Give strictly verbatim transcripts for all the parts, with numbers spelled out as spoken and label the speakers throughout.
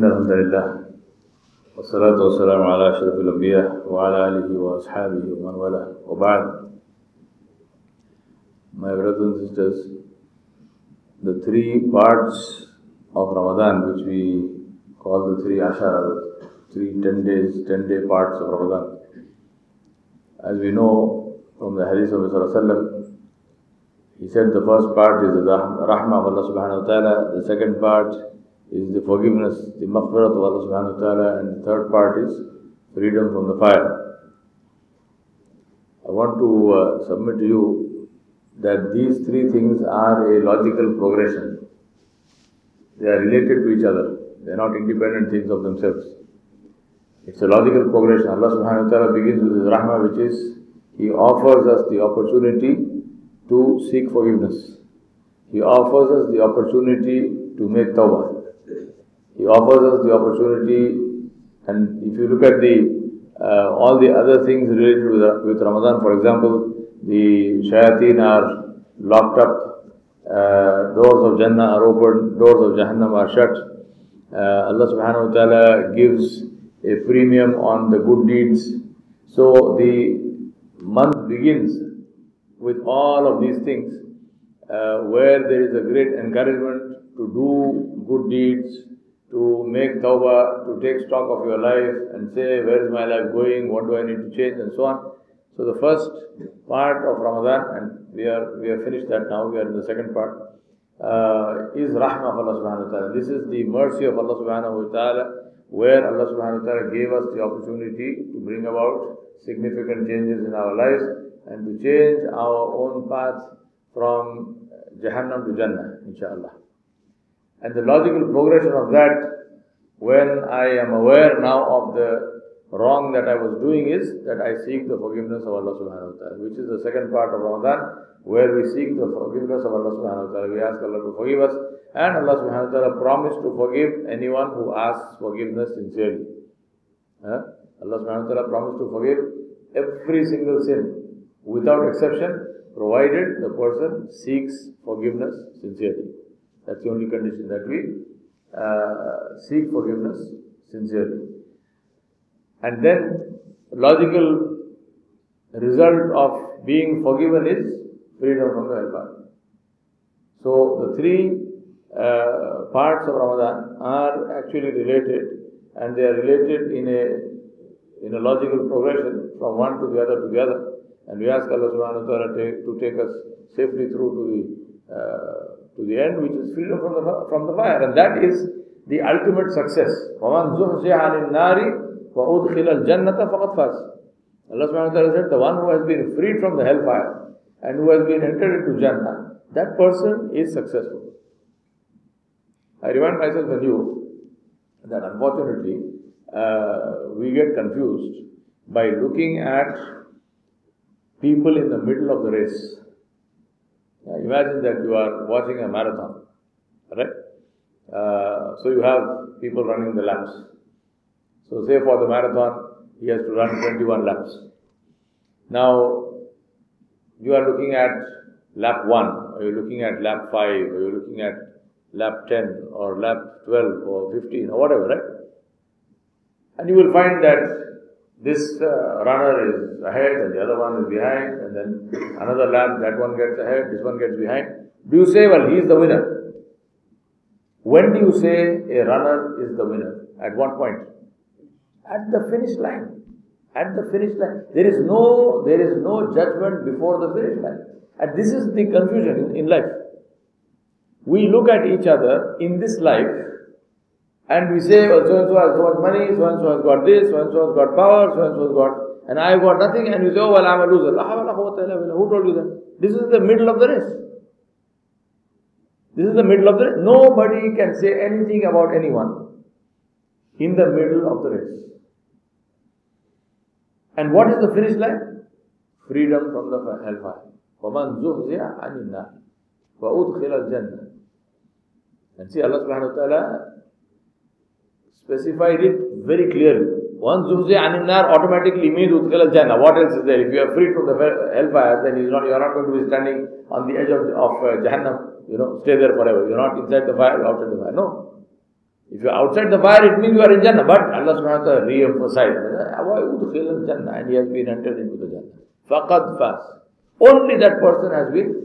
Speaker 1: الحمد لله والصلاة والسلام على أشرف الأنبياء وعلى آله وأصحابه ومن والاه وبعد. My brothers and sisters, the three parts of Ramadan, which we call the three ashara, three ten days, ten day parts of Ramadan. As we know from the hadith of Rasulullah, he said the first part is the rahmah of Allah subhanahu wa ta'ala, the second part is the forgiveness, the maghfirat of Allah subhanahu wa ta'ala, and the third part is freedom from the fire. I want to uh, submit to you that these three things are a logical progression. They are related to each other. They are not independent things of themselves. It's a logical progression. Allah subhanahu wa ta'ala begins with His rahmah, which is He offers us the opportunity to seek forgiveness. He offers us the opportunity to make tawbah. He offers us the opportunity, and if you look at the uh, all the other things related with, with Ramadan, for example, the shayateen are locked up, uh, doors of Jannah are open, doors of Jahannam are shut. Uh, Allah subhanahu wa ta'ala gives a premium on the good deeds. So the month begins with all of these things, uh, where there is a great encouragement to do good deeds, to make tawbah, to take stock of your life and say, where is my life going, what do I need to change, and so on. So the first part of Ramadan, and we are we have finished that now, we are in the second part, uh, is rahmah of Allah subhanahu wa ta'ala. This is the mercy of Allah subhanahu wa ta'ala, where Allah subhanahu wa ta'ala gave us the opportunity to bring about significant changes in our lives and to change our own path from Jahannam to Jannah, inshaAllah. And the logical progression of that, when I am aware now of the wrong that I was doing, is that I seek the forgiveness of Allah subhanahu wa ta'ala, which is the second part of Ramadan, where we seek the forgiveness of Allah subhanahu wa ta'ala. We ask Allah to forgive us, and Allah subhanahu wa ta'ala promised to forgive anyone who asks forgiveness sincerely. Huh? Allah subhanahu wa ta'ala promised to forgive every single sin, without exception, provided the person seeks forgiveness sincerely. That's the only condition, that we uh, seek forgiveness sincerely. And then, logical result of being forgiven is freedom from the hellfire. So, the three uh, parts of Ramadan are actually related, and they are related in a in a logical progression from one to the other to the other. And we ask Allah subhanahu wa ta'ala to, to take us safely through to the uh, to the end, which is freedom from the from the fire, and that is the ultimate success. وَمَنْ زُحْزِحَ عَنِ النَّارِ وَأُدْخِلَ الْجَنَّةَ فَقَدْ فَازَ. Allah subhanahu wa ta'ala said, the one who has been freed from the hellfire and who has been entered into Jannah, that person is successful. I remind myself and you that unfortunately uh, we get confused by looking at people in the middle of the race. Uh, imagine that you are watching a marathon, right? Uh, so you have people running the laps. So say for the marathon, he has to run twenty-one laps. Now, you are looking at lap one, or you're looking at lap five, or you're looking at lap ten, or lap twelve, or fifteen, or whatever, right? And you will find that this uh, runner is ahead and the other one is behind, and then another lap, that one gets ahead, this one gets behind. Do you say, well, he is the winner? When do you say a runner is the winner? At what point? At the finish line. At the finish line. There is no, there is no judgment before the finish line. And this is the confusion in, in life. We look at each other in this life, and we say, well, so-and-so has so much money, so-and-so has got this, so-and-so has got power, so-and-so has got, and I've got nothing, and we say, oh, well, I'm a loser. Who told you that? This is the middle of the race. This is the middle of the race. Nobody can say anything about anyone in the middle of the race. And what is the finish line? Freedom from the hellfire. وَمَنْ زُحْزِحَ عَنِ النَّارِ وَأُدْخِلَ الْجَنَّةِ. And see, Allah subhanahu wa ta'ala specified it very clearly. One zuhzi anin nar automatically means udkhil al-jannah. What else is there? If you are freed from the hellfire, then you are not, you are not going to be standing on the edge of, of uh, Jahannam, you know, stay there forever. You are not inside the fire, outside the fire. No. If you are outside the fire, it means you are in Jannah. But Allah subhanahu wa ta'ala re-emphasized, Jannah, and he has been entered into the Jannah. Faqad faz. Only that person has been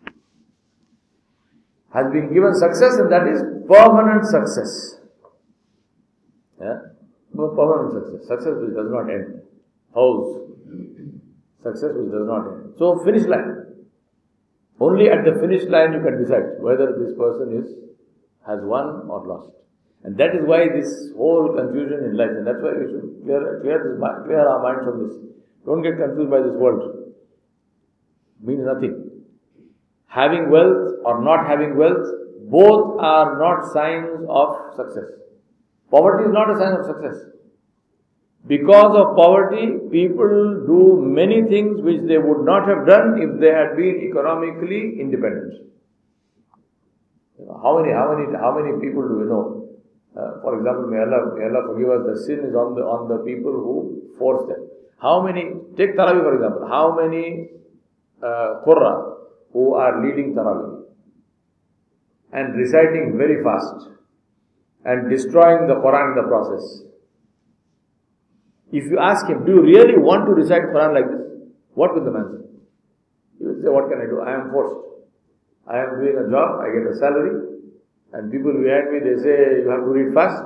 Speaker 1: has been given success, and that is permanent success. Yeah? Permanent success. Success which does not end. House. Success which does not end. So, finish line. Only at the finish line you can decide whether this person is has won or lost. And that is why this whole confusion in life, and that's why we should clear, clear, this, clear our minds from this. Don't get confused by this world. Means nothing. Having wealth or not having wealth, both are not signs of success. Poverty is not a sign of success. Because of poverty, people do many things which they would not have done if they had been economically independent. You know, how many, how many, how many people do we know? Uh, for example, may Allah, may Allah forgive us. The sin is on the on the people who force them. How many? Take Tarawih for example. How many uh, Qurra who are leading Tarawih and reciting very fast and destroying the Quran in the process? If you ask him, do you really want to recite Quran like this? What will the man say? He will say, what can I do? I am forced. I am doing a job, I get a salary, and people behind me, they say, you have to read fast.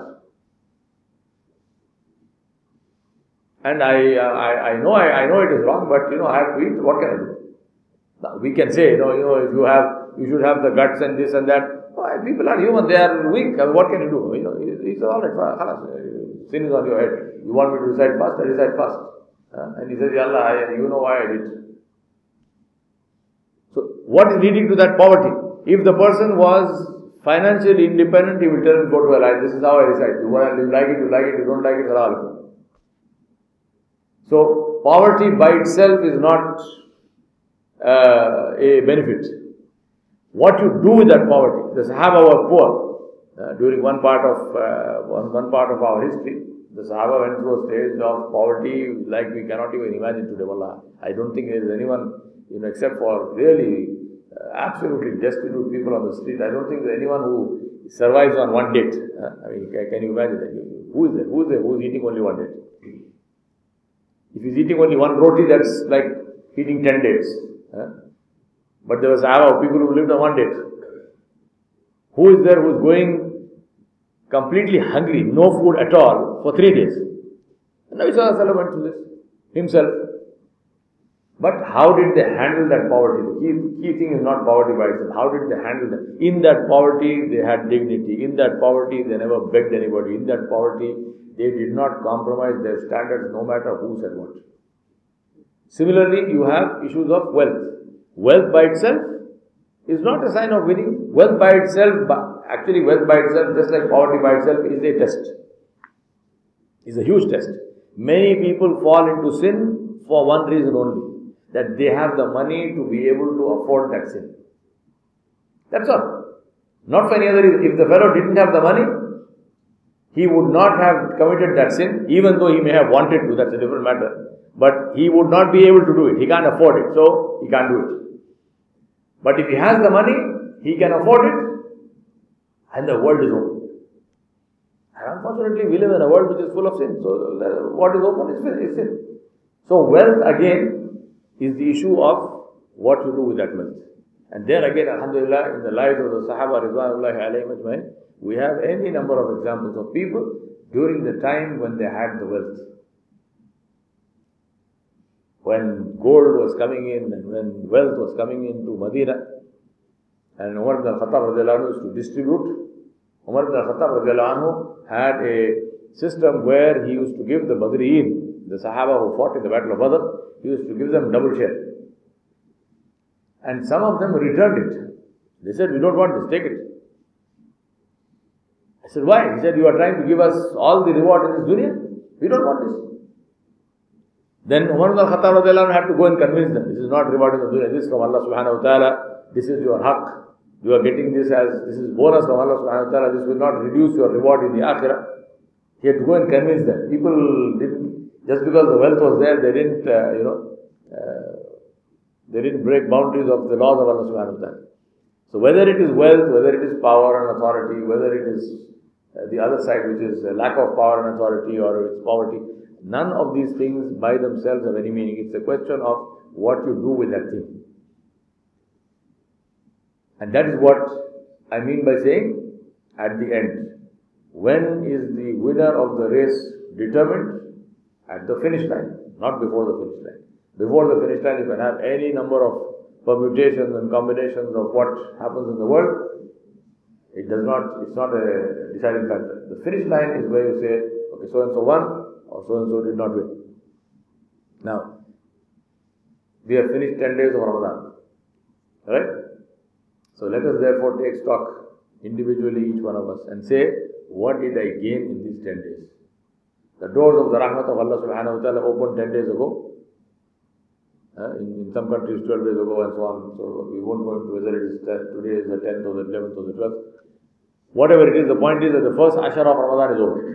Speaker 1: And I I, I know I, I know it is wrong, but you know, I have to eat, what can I do? Now, we can say, you know, you know, if you have, you should have the guts and this and that. Well, people are human, they are weak. I mean, what can you do? You know, it's all right, sin is on your head. You want me to recite fast? I recite fast. Uh, and he says, Ya Allah, I, you know why I did. So, what is leading to that poverty? If the person was financially independent, he will tell him, go to a lie. This is how I recite. You, want, you like it, you like it, you don't like it, halal. So, poverty by itself is not uh, a benefit. What you do with that poverty. The Sahaba were poor. Uh, during one part of uh, one, one part of our history, the Sahaba went through a stage of poverty like we cannot even imagine today. Wallah, I don't think there is anyone, you know, except for really uh, absolutely destitute people on the street. I don't think there is anyone who survives on one date. Uh, I mean, can, can you imagine that? Who is there? Who is there? Who is eating only one date? If he's eating only one roti, that's like eating ten days. Uh, but there was Sahaba, people who lived on one date. Who is there who is going completely hungry, no food at all, for three days? And Nabi Sallallahu Alaihi Wasallam went through this himself. But how did they handle that poverty? The key, key thing is not poverty by itself. How did they handle that? In that poverty, they had dignity. In that poverty, they never begged anybody. In that poverty, they did not compromise their standards no matter who said what. Similarly, you have issues of wealth. Wealth by itself is not a sign of winning. Wealth by itself, actually wealth by itself, just like poverty by itself, is a test. Is a huge test. Many people fall into sin for one reason only, that they have the money to be able to afford that sin. That's all. Not for any other reason. If the fellow didn't have the money, he would not have committed that sin, even though he may have wanted to, that's a different matter. But he would not be able to do it. He can't afford it, so he can't do it. But if he has the money, he can afford it, and the world is open. And unfortunately, we live in a world which is full of sin. So, what is open is sin. So, wealth again is the issue of what you do with that wealth. And there again, alhamdulillah, in the lives of the Sahaba, Ridwanullahi alayhim ajmain, we have any number of examples of people during the time when they had the wealth. When gold was coming in and when wealth was coming into Medina, and Umar ibn al-Khattab radiallahu anhu used to distribute. Umar ibn al-Khattab radiallahu anhu had a system where he used to give the Badriyin, the Sahaba who fought in the Battle of Badr, he used to give them double share. And some of them returned it. They said, we don't want this, take it. I said, why? He said, you are trying to give us all the reward in this dunya? We don't want this. Then Umar ibn al-Khattab radiallahu anhu had to go and convince them, this is not reward in the dunya, this is from Allah subhanahu wa ta'ala, this is your haqq. You are getting this as, this is bonus from Allah subhanahu wa ta'ala, this will not reduce your reward in the akhirah. He had to go and convince them. People didn't, just because the wealth was there, they didn't, uh, you know, uh, they didn't break boundaries of the laws of Allah subhanahu wa ta'ala. So whether it is wealth, whether it is power and authority, whether it is uh, the other side, which is lack of power and authority or it's poverty. None of these things by themselves have any meaning. It's a question of what you do with that thing. And that is what I mean by saying at the end. When is the winner of the race determined? At the finish line, not before the finish line. Before the finish line, you can have any number of permutations and combinations of what happens in the world. It does not, it's not a deciding factor. The finish line is where you say, okay, so and so won, or so and so did not win. Now, we have finished ten days of Ramadan. Right? So let us therefore take stock individually, each one of us, and say, what did I gain in these ten days? The doors of the rahmat of Allah subhanahu wa ta'ala opened ten days ago. Uh, in, in some countries twelve days ago and so on. So we won't go into whether it is today is the tenth or the eleventh or the twelfth. Whatever it is, the point is that the first Ashara of Ramadan is over.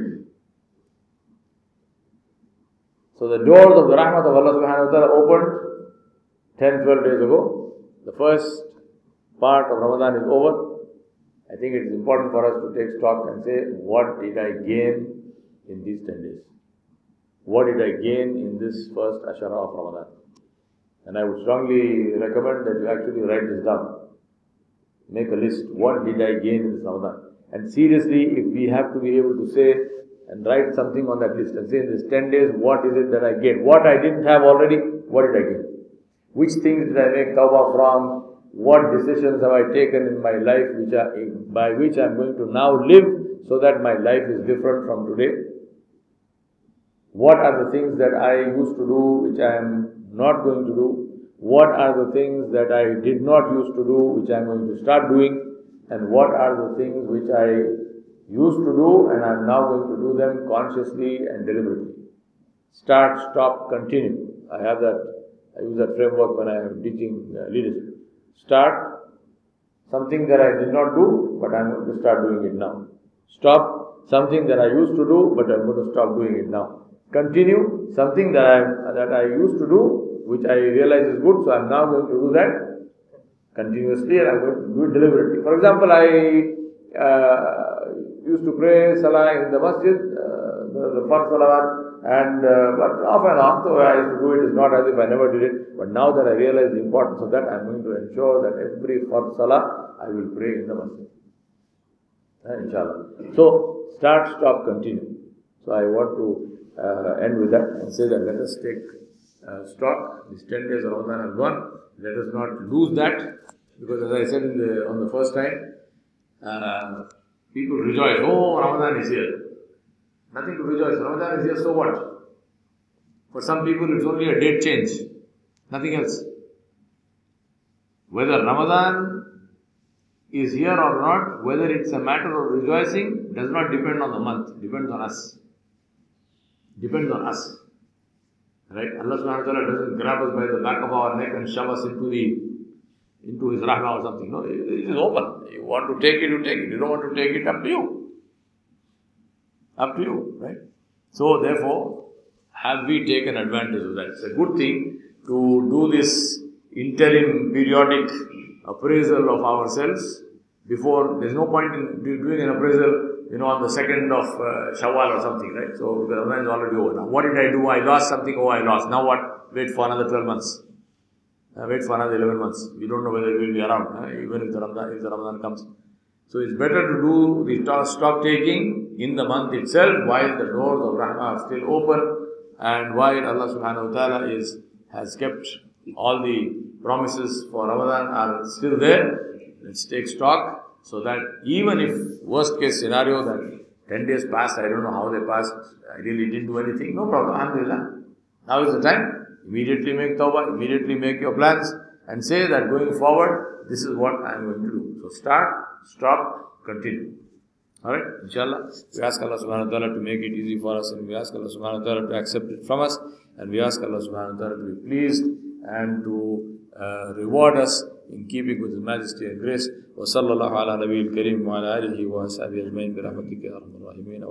Speaker 1: So the doors of the rahmat of Allah subhanahu wa ta'ala opened ten, twelve days ago. The first part of Ramadan is over. I think it is important for us to take stock and say, what did I gain in these ten days? What did I gain in this first Ashara of Ramadan? And I would strongly recommend that you actually write this down. Make a list. What did I gain in this Ramadan? And seriously, if we have to be able to say and write something on that list and say in this ten days, what is it that I gained? What I didn't have already, what did I gain? Which things did I make tawbah from? What decisions have I taken in my life which are, by which I am going to now live so that my life is different from today? What are the things that I used to do which I am not going to do? What are the things that I did not used to do which I am going to start doing? And what are the things which I used to do and I am now going to do them consciously and deliberately? Start, stop, continue. I have that, I use that framework when I am teaching uh, leadership. Start something that I did not do, but I am going to start doing it now. Stop something that I used to do, but I am going to stop doing it now. Continue something that I that I used to do, which I realize is good, so I am now going to do that continuously and I am going to do it deliberately. For example, I uh, used to pray Salah in the masjid, uh, the, the first Salawat, and uh, but off and on, so I used to do it. It's not as if I never did it, but now that I realize the importance of that, I am going to ensure that every first Salah I will pray in the masjid. Uh, inshallah. So, start, stop, continue. So, I want to Uh, end with that and say that let us take uh, stock. These ten days of Ramadan have gone. Let us not lose that, because as I said in the, on the first time, uh, people rejoice. Oh, Ramadan is here. Nothing to rejoice. Ramadan is here, so what? For some people, it's only a date change. Nothing else. Whether Ramadan is here or not, whether it's a matter of rejoicing, does not depend on the month. It depends on us. Depends on us. Right? Allah subhanahu wa ta'ala doesn't grab us by the back of our neck and shove us into the into his rahmah or something. No, it is open. You want to take it, you take it. You don't want to take it, up to you. Up to you, right? So therefore, have we taken advantage of that? It's a good thing to do this interim periodic appraisal of ourselves before. There's no point in doing an appraisal, you know, on the second of uh, Shawwal or something, right? So, the Ramadan is already over now. What did I do? I lost something. Oh, I lost. Now what? Wait for another twelve months. Uh, wait for another eleven months. We don't know whether we will be around, uh, even if the Ramadan, if the Ramadan comes. So, it's better to do the stock taking in the month itself while the doors of Rahmah are still open and while Allah subhanahu wa ta'ala is, has kept all the promises for Ramadan are still there. Let's take stock. So that even if worst case scenario that ten days passed, I don't know how they passed, I really didn't do anything, no problem, alhamdulillah. Now is the time. Immediately make tawbah, immediately make your plans and say that going forward, this is what I am going to do. So start, stop, continue. Alright, inshallah. We ask Allah subhanahu wa ta'ala to make it easy for us, and we ask Allah subhanahu wa ta'ala to accept it from us, and we ask Allah subhanahu wa ta'ala to be pleased and to uh, reward us in keeping with His majesty and grace. وصلى الله على نبي الكريم وعلى آله وصحبه أجمعين برحمتك يا أرحم الراحمين.